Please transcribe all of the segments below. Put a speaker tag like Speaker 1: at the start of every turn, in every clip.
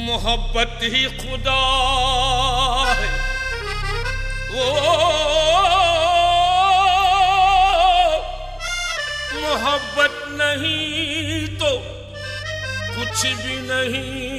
Speaker 1: मोहब्बत ही खुदा है वो मोहब्बत नहीं तो कुछ भी नहीं।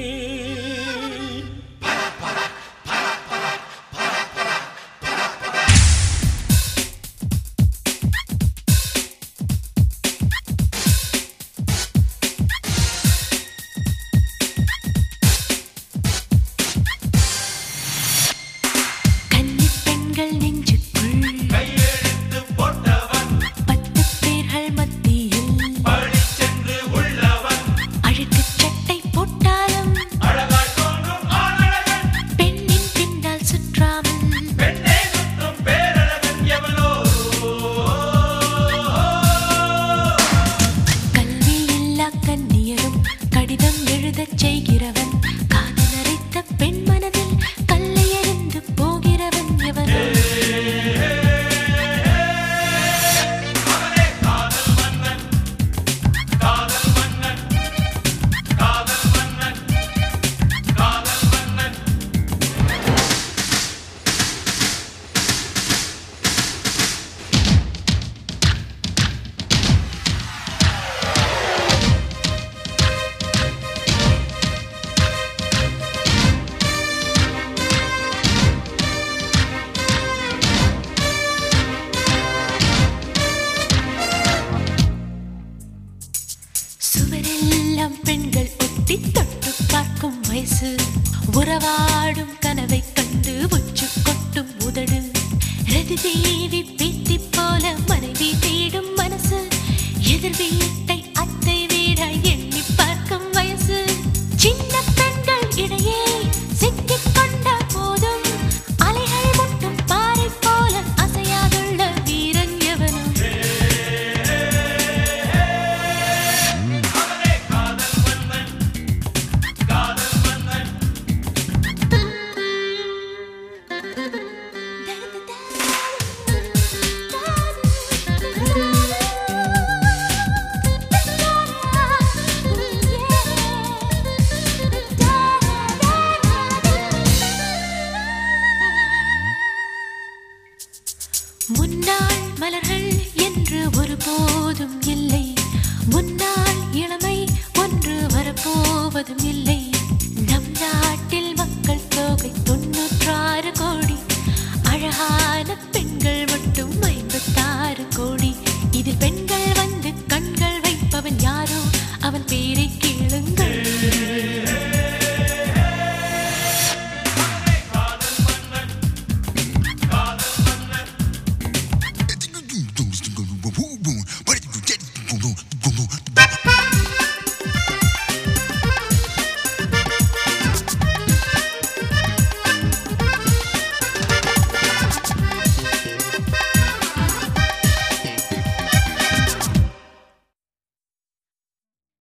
Speaker 1: பெண்கள் ஒட்டி தொட்டு பார்க்கும் வயசு உறவாடும் கனவை கண்டு உச்சு கொட்டும் உதடு ரதி தேவி பேத்தி போல மனைவி தேடும் மனசு எதிர் வீட்டை அத்தை வீட எண்ணி பார்க்கும் வயசு சின்ன பெண்கள் இடையே சிக்கிக் கொண்ட போதும் அலைகள் முட்டும் பாறை போல அசையாதுள்ள வீரன் எவனும் முன்னாள் மலர்கள் என்று ஒருபோதும் இல்லை முன்னாள் இளமை ஒன்று வரப்போவதும் இல்லை